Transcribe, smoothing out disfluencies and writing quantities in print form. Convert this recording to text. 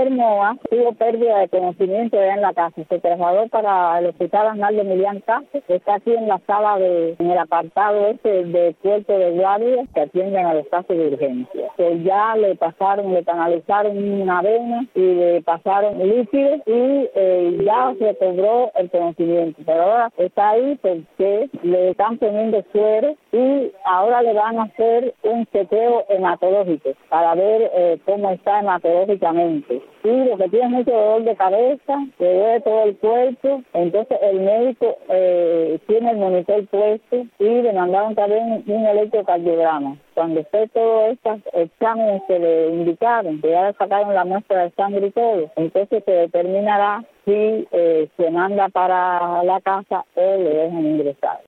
enfermo tuvo pérdida de conocimiento ya en la casa. Se trasladó para el hospital Arnaldo Emilián Castro, que está aquí en la sala, en el apartado de cuerpo de guardia que atienden a los casos de urgencia. Pues ya le canalizaron una vena y le pasaron líquidos y ya se recobró el conocimiento. Pero ahora está ahí porque le están poniendo suero y ahora le van a hacer un chequeo hematológico para ver cómo está hematológicamente. Y lo que tiene es mucho dolor de cabeza, le duele todo el cuerpo. Entonces el médico tiene el monitor puesto y le mandaron también un electrocardiograma. Cuando esté todos estos exámenes que le indicaron, que ya le sacaron la muestra de sangre y todo, entonces se determinará si se manda para la casa o le dejan ingresar.